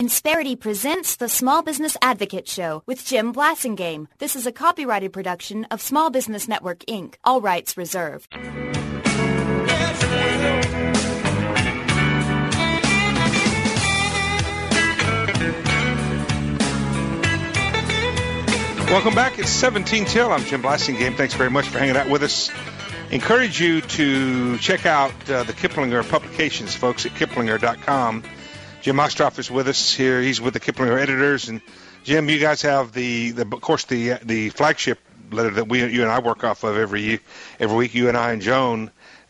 Insperity presents the Small Business Advocate Show with Jim Blasingame. This is a copyrighted production of Small Business Network, Inc., all rights reserved. Welcome back. It's 17 till. I'm Jim Blasingame. Thanks very much for hanging out with us. Encourage you to check out the Kiplinger publications, folks, at Kiplinger.com. Jim Ostroff is with us here. He's with the Kiplinger editors. And, Jim, you guys have, of course, the flagship letter that you and I work off of every week, you and I and Joan,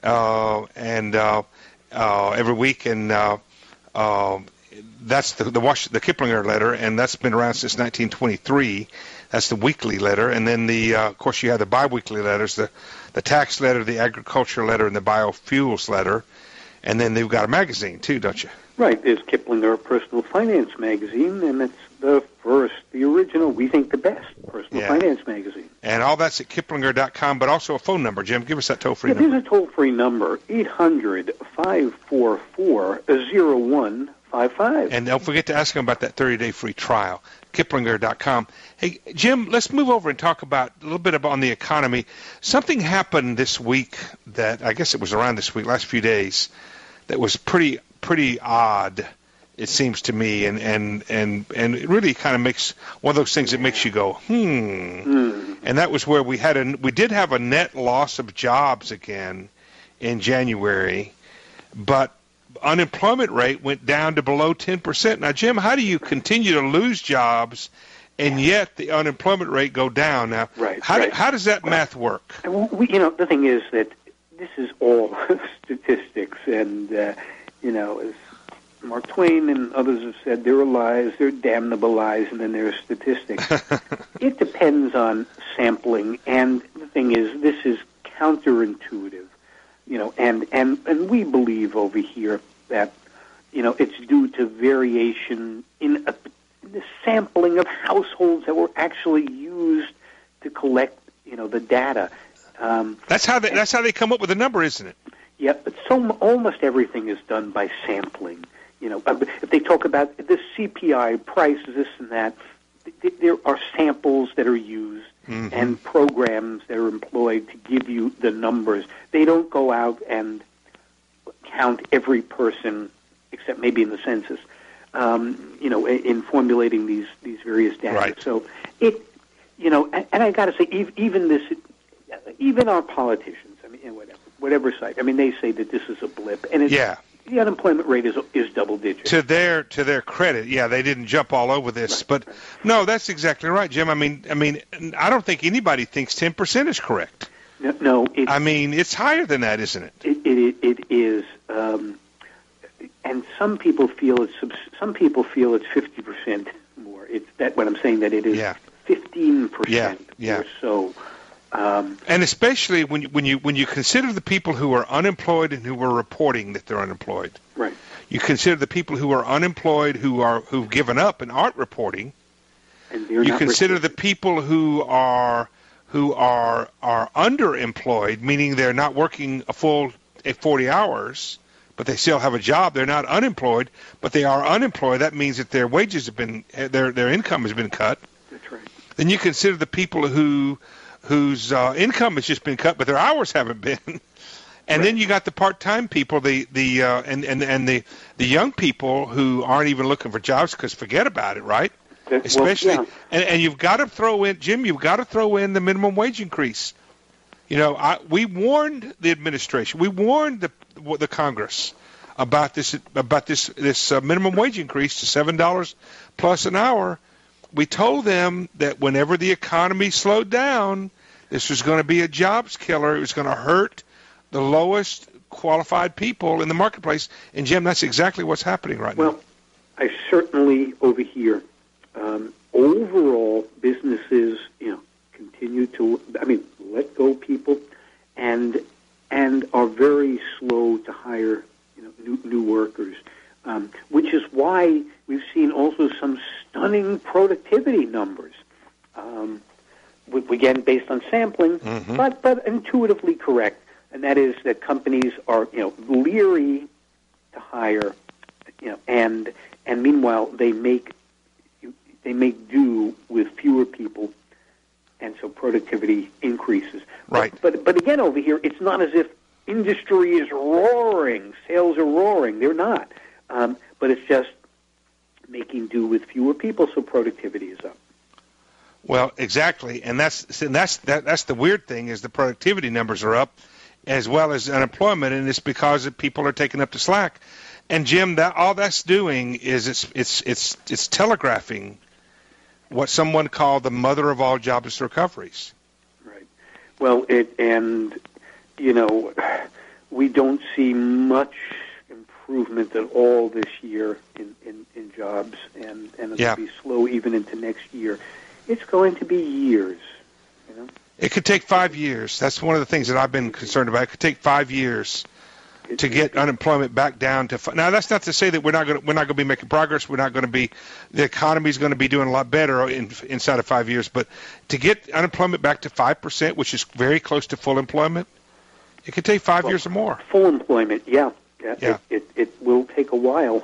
every week. And that's the Kiplinger letter, and that's been around since 1923. That's the weekly letter. And then, of course, you have the biweekly letters, the tax letter, the agriculture letter, and the biofuels letter. And then they've got a magazine, too, don't you? Right. There's Kiplinger Personal Finance Magazine, and it's the original, we think the best personal finance magazine. And all that's at Kiplinger.com, but also a phone number. Jim, give us that toll-free number. There's a toll-free number, 800-544-0155. And don't forget to ask them about that 30-day free trial, Kiplinger.com. Hey, Jim, let's move over and talk about a little bit on the economy. Something happened this week that, I guess it was around this week, last few days, that was pretty odd, it seems to me, and it really kind of makes one of those things that makes you go, And that was where we did have a net loss of jobs again in January, but unemployment rate went down to below 10%. Now, Jim, how do you continue to lose jobs and yet the unemployment rate go down? Now, how does that math work? The thing is that this is all statistics, and as Mark Twain and others have said, there are lies, there are damnable lies, and then there are statistics. It depends on sampling, and the thing is, this is counterintuitive, and we believe over here that, it's due to variation in the sampling of households that were actually used to collect, the data. That's how they come up with the number, isn't it? Yeah, but almost everything is done by sampling. If they talk about the CPI prices, this and that, there are samples that are used and programs that are employed to give you the numbers. They don't go out and count every person, except maybe in the census, in formulating these various data. Right. So and I got to say, even our politicians, whatever site, they say that this is a blip, and the unemployment rate is double digits. To their credit, they didn't jump all over this, but no, that's exactly right, Jim. I don't think anybody thinks 10% is correct. No, it's higher than that, isn't it? It is, and some people feel it's 50% more. It's that when I'm saying that it is 15% or so. And especially when you consider the people who are unemployed and who are reporting that they're unemployed. Right. You consider the people who are unemployed who've given up and aren't reporting. And you consider the people who are underemployed, meaning they're not working a full 40 hours, but they still have a job. They're not unemployed, but they are unemployed. That means that their wages have been their income has been cut. That's right. Then you consider the people whose income has just been cut, but their hours haven't been. And then you got the part-time people, the young people who aren't even looking for jobs because forget about it, right? Especially, and you've got to throw in, Jim. You've got to throw in the minimum wage increase. We warned the administration, we warned the Congress about this minimum wage increase to $7 plus an hour. We told them that whenever the economy slowed down, this was going to be a jobs killer. It was going to hurt the lowest qualified people in the marketplace. And, Jim, that's exactly what's happening right now. Well, I certainly over here, overall businesses, continue to, let go people and are very slow to hire, new workers. Which is why we've seen also some stunning productivity numbers, again based on sampling, but intuitively correct, and that is that companies are leery to hire and meanwhile they make do with fewer people, and so productivity increases. Right. But again, over here, it's not as if industry is roaring, sales are roaring. They're not. But it's just making do with fewer people, so productivity is up. Well, exactly, and that's the weird thing is the productivity numbers are up, as well as unemployment, and it's because people are taking up the slack. And Jim, all that's doing is it's telegraphing what someone called the mother of all jobless recoveries. Right. Well, we don't see much improvement at all this year in jobs, and it'll be slow even into next year. It's going to be years. It could take 5 years. That's one of the things that I've been concerned about. It could take 5 years to get unemployment back down to. Now, that's not to say that we're not going to be making progress. We're not going to be. The economy's going to be doing a lot better inside of 5 years. But to get unemployment back to 5%, which is very close to full employment, it could take 5 years or more. Full employment, yeah. It will take a while.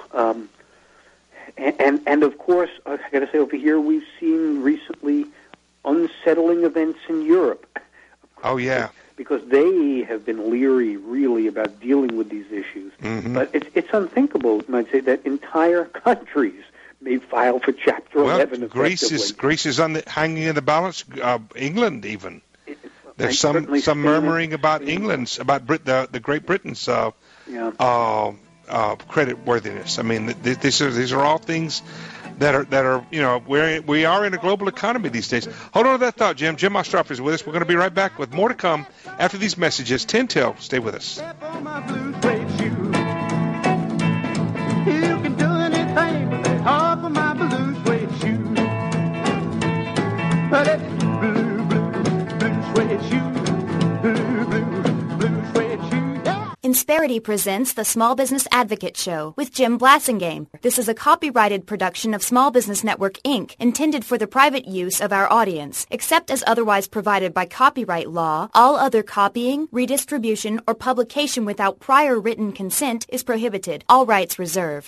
And of course, I got to say over here, we've seen recently unsettling events in Europe. Oh, yeah. Because they have been leery, really, about dealing with these issues. Mm-hmm. But it's unthinkable, you might say, that entire countries may file for Chapter 11. Greece is hanging in the balance. England, even. There's some murmuring about England's, about the Great Britain's credit worthiness. I mean, these are all things that are we are in a global economy these days. Hold on to that thought, Jim. Jim Ostroff is with us. We're going to be right back with more to come after these messages. 10 till. Stay with us. You can do anything but lay off of my blue suede shoes. But it's blue suede shoes. Blue suede shoes. Yeah. Insperity presents the Small Business Advocate Show with Jim Blasingame. This is a copyrighted production of Small Business Network, Inc., intended for the private use of our audience. Except as otherwise provided by copyright law, all other copying, redistribution, or publication without prior written consent is prohibited. All rights reserved.